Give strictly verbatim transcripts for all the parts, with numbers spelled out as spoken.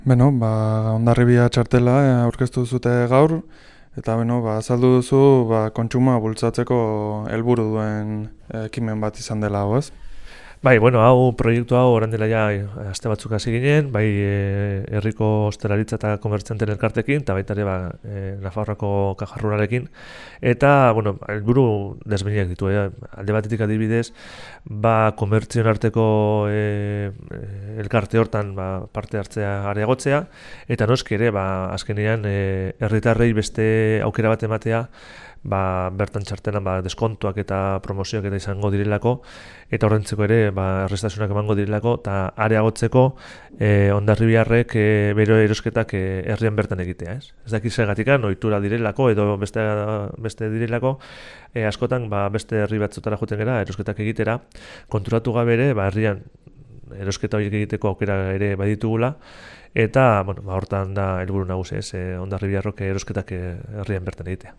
Beno, ba, Hondarribia txartela eh, aurkeztu zute gaur, eta beno, ba, azaldu duzu ba, kontsumoa bultzatzeko helburu duen eh, ekimen bat izan dela, hau, ez? Bai, bueno, hau proiektu hau orain dela ja eh, aste batzuk hasi ginen, bai eh, herriko ostalaritza eta komertzianten elkartekin, eta baita ere ba, eh, Nafarroako Kaja Ruralekin, eta, bueno, helburu desberdinak ditu, eh? Alde batetik adibidez, ba, komertzioen arteko eh, eh, elkarte hortan ba, parte hartzea areagotzea, eta noski ere, ba, azkenean eh, herritarrei beste aukera bat ematea, ba, bertan txartelan ba, deskontuak eta promozioak eta izango direlako, eta horrentzeko ere ba, errestasunak emango direlako, eta areagotzeko eh, Hondarribiarrek eh, bero erosketak eh, herrian bertan egitea. Ez, ez dakiz segatikan, ohitura direlako edo beste, beste direlako, eh, askotan ba, beste herri batzutara joten gara erosketak egitera, konturatu gabe ere ba, herrian erosketa horiek egiteko aukera ere baditugula, eta bueno, ba, hortan da helburu nagusi, ez, eh, Hondarribiarrok erosketak eh, herrian bertan egitea.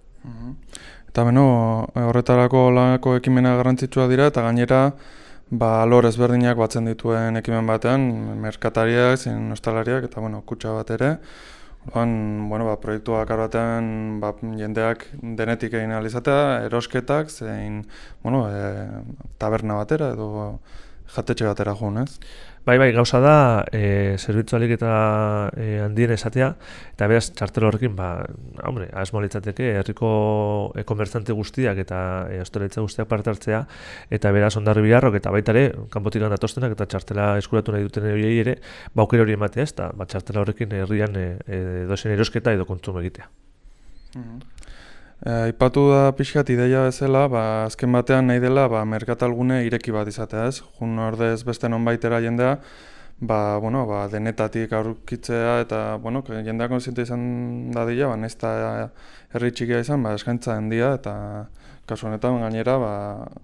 Eta beno, horretarako laneko ekimena garrantzitsua dira, eta gainera ba, alor ezberdinak batzen dituen ekimen batean, merkatariak, zein ostalariak, eta bueno, kutxa bat ere. Orduan, bueno, ba, proiektuak batean ba, jendeak denetik egin ahal izatea, erosketak, zein bueno, e, taberna batera edo jatetxe batera joan, ez? Bai, bai, gauza da, e, zerbitzu alik eta e, handien esatea, eta beraz, txartel horrekin, ba, hombre, asmo litzateke, herriko e, komertzante guztiak eta e, ostalaritza guztiak parte hartzea, eta beraz, Hondarribiarrok eta baita ere, kanpotik datostenak eta txartela eskuratu nahi duten horiei ere, ba, aukera hori ematea, ez, eta ba, txartela horrekin herrian e, e, dozen erosketa edo kontsumo egitea. Mm. Aipatu da pixkat ideia bezala, ba, azken batean nahi dela ba, merkatalgune ireki bat izatea, ez? Jun ordez beste nonbaitera jendea, ba, bueno, ba, denetatik aurkitzea eta bueno, jendea kontziente izan dadila, ba, nahiz eta herri txikia izan, ba, eskaintza handia eta kasu honetan gainera ba,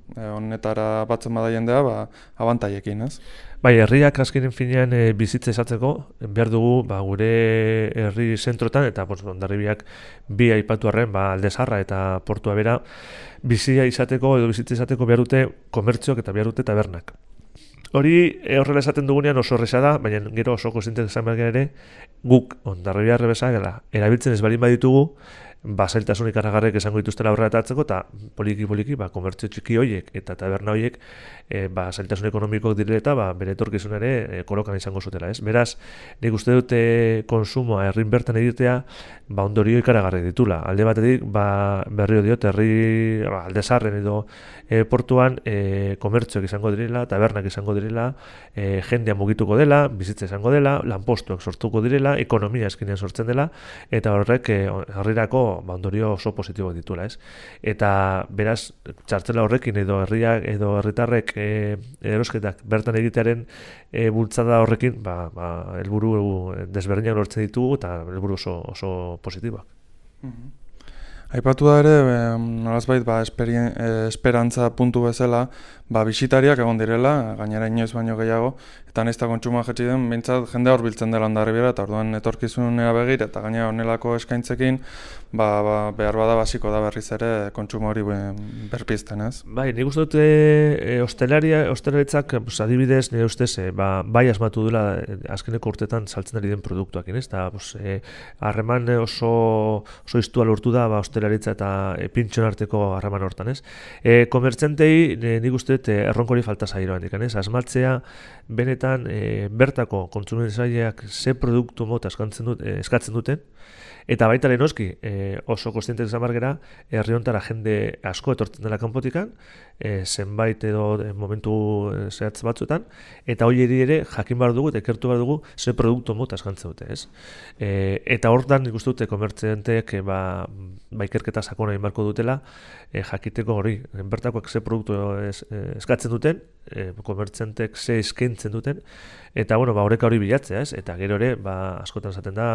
honetara batzen bada jendea ba, abantaiekin, ez? Bai, herriak azkenen finean e, bizitza esatzeko, behar dugu ba, gure herri zentrotan, eta pues, Hondarribiak bi aipatu arren, ba, Aldezarra eta Portua bera, bizia izateko edo bizitza izateko behar dute komertziok eta behar dute tabernak. Hori e, horrela esaten dugunean oso horreza da, baina gero oso kozintek esan behar ere, guk Hondarribiarre bezala erabiltzen ez balin baditugu, ba, zailtasun ikaragarrek esango dituztela aurrera atatzeko, eta poliki-poliki, ba, komertzio txiki horiek eta taberna horiek e, ba, zailtasun ekonomikoak direla eta ba, bere etorkizun ere e, kolokan izango zutela, ez? Beraz, nik uste dute konsumoa herrin bertan egitea, ba, ondorio ikaragarri ditula. Alde batetik, ba, berrio diot, herri ba, Aldezarren edo e, Portuan e, komertzioak izango direla, tabernak izango direla, e, jendea mugituko dela, bizitza izango dela, lanpostuak sortuko direla, ekonomia eskinean sortzen dela, eta horrek e, herrirako ba, ondorio oso positiboak dituela, ez? Eta beraz, txartela horrekin edo herriak edo herritarrek e, erosketak bertan egitearen e, bultzada horrekin, ba, ba, helburu desberdinak lortzen ditugu eta helburu oso, oso positiboak. Mm-hmm. Aipatu da ere, nolazbait ba, esperantza puntu bezala, ba, bisitariak egon direla, gainera inoiz baino gehiago, eta nahiz eta kontsumoa jetzi den, behintzat jendea hurbiltzen dela Hondarribiara, eta orduan etorkizunera begira, eta gainera honelako eskaintzekin, ba, ba, behar bada basiko da berriz ere kontsumo hori berpizten, ez? Bai, nik uste dut e, hostelaria, hostelaritzak pues, adibidez, nire ustez, e, ba, bai asmatu duela e, azkeneko urtetan saltzen ari den produktuak, ez? Eta harreman pues, oso, oso iztua lortu da ba, hostelaritza eta e, pintxon arteko harreman hortan, ez? E, komertzentei e, nik uste dut e, erronkori falta zairoan dikan, ez? Asmatzea benetan e, bertako kontsumitzaileak ze produktu mota eskatzen, dut, e, eskatzen duten, eta baita lehenoski e, oso kostientes izan bargera, herri hontara jende asko etortzen dela kanpotikan, e, zenbait edo e, momentu e, zehatz batzuetan, eta hori ere jakin behar dugu eta ikertu behar dugu ze produktu mota eskatzen dute, ez? E, eta hortan nik uste dute komertzienteek e, ba, ba ikerketa sakona egin beharko dutela, e, jakiteko hori, bertakoak ze produktu es, e, eskatzen duten, e, komertzienteek ze eskaintzen duten, eta bueno, ba horreka hori bilatzea, ez? Eta gero ere, ba askotan esaten da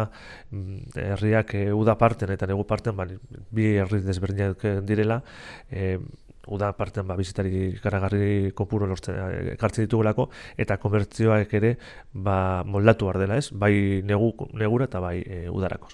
herriak e, uda parten eta negu parten ba, bi herri desberdinak direla, e, uda parten ba bizitari ikaragarri kopuru lortzen ekartzen ditugulako eta komertzioak ere ba moldatu behar dela, ez? Bai negu negura eta bai e, udarakos.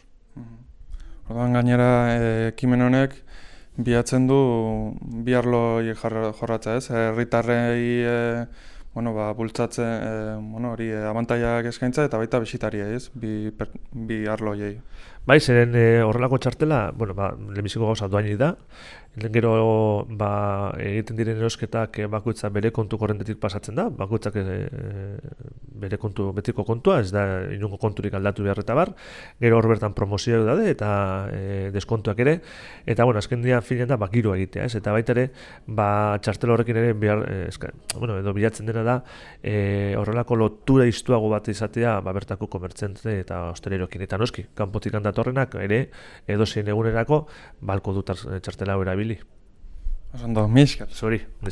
Orduan gainera ekimen honek bilatzen du bi arlo jorratza, ez? Herritarrei e, bueno, ba, bultzatze, e, bueno, hori, e, abantaiak eskaintza eta baita bisitariei, ez? Bi, per, bi arlo horiei. Bai, zeren e, horrelako txartela, bueno, ba, lehenbiziko gauza doainik da, gero ba, egiten diren erosketak bakoitza bere kontu korrentetik pasatzen da, bakoitzak e, bere kontu betiko kontua, ez da inungo konturik aldatu behar eta bar, gero hor bertan promozioak daude eta e, deskontuak ere, eta bueno, azken dia finean da, ba, giro egitea, ez? Eta baita ere, ba, txartel horrekin ere, behar, e, eska, bueno, edo bilatzen dena da, e, horrelako lotura iztuago bat izatea, ba, bertako komertzente eta hostelerokin, eta noski, kanpotik datorrenak ere, edozein egunerako, balko dut txartela erabili. Oso ondo, mi esker. Zori.